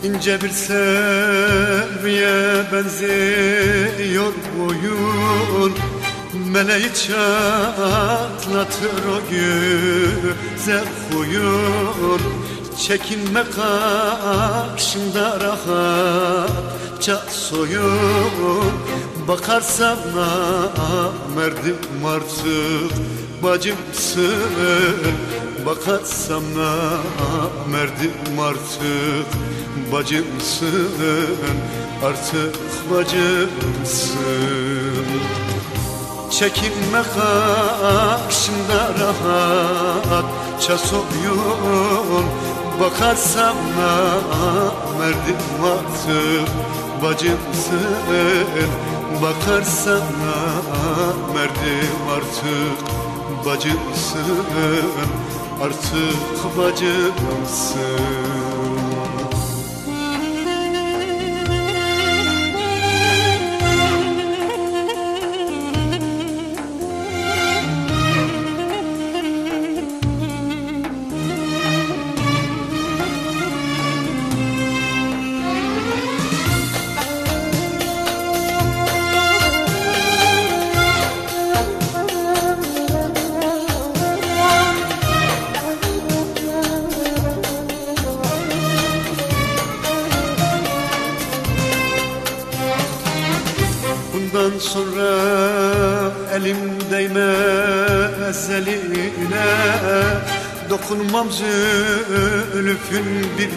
İnce bir serviye benziyor boyun, meleği çatlatır o güzel huyun. Çekinme karşında rahatça soyun, bakarsam namerdim artık bacımsın. Bakarsam namerdim artık bacımsın, artık bacımsın. Çekinme karşımda rahatça soyun, bakarsam namerdim artık bacımsın. Bakarsam namerdim artık bacımsın, artık bacımsın. Bundan sonra elim değmez eline, dokunmam zülfün bir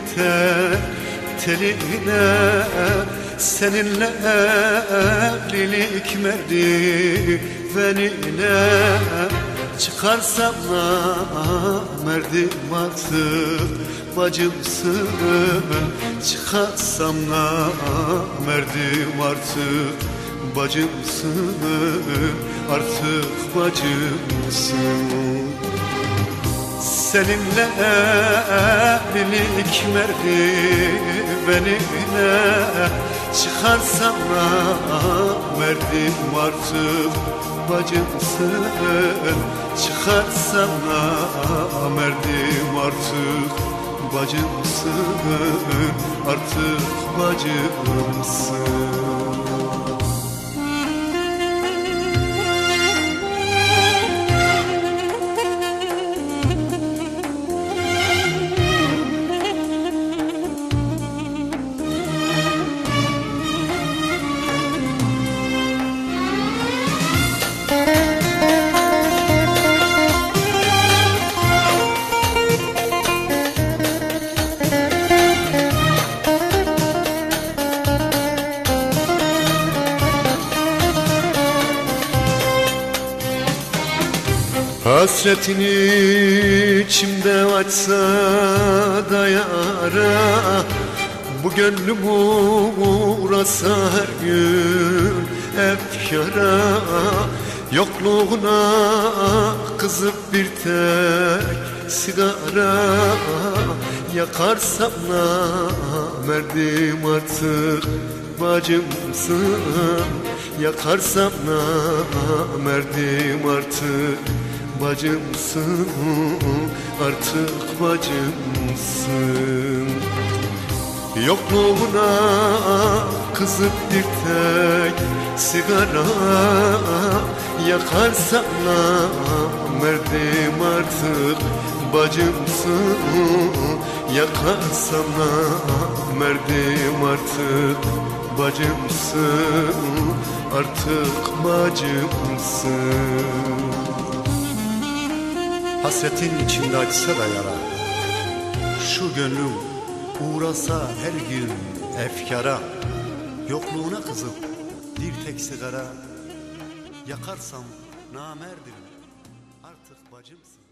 teline. Seninle evlilik merdivenine çıkarsam namerdim artık bacımsın. Çıkarsam namerdim artık bacımsın, artık bacımsın. Seninle evlilik merdivenine çıkarsam namerdim artık bacımsın. Çıkarsam namerdim artık bacımsın, artık bacımsın. Hasretin içimde açsa da yara, bu gönlüm uğrasa her gün efkara. Yokluğuna kızıp bir tek sigara yakarsam namerdim artık bacımsın. Yakarsam namerdim artık bacımsın, artık bacımsın. Yokluğuna kızıp bir tek sigara yakarsam namerdim artık bacımsın. Yakarsam namerdim artık bacımsın, artık bacımsın. Hasretin içinde açsa da yara, şu gönlüm uğrasa her gün efkara. Yokluğuna kızıp bir tek sigara yakarsam namerdim artık bacımsın.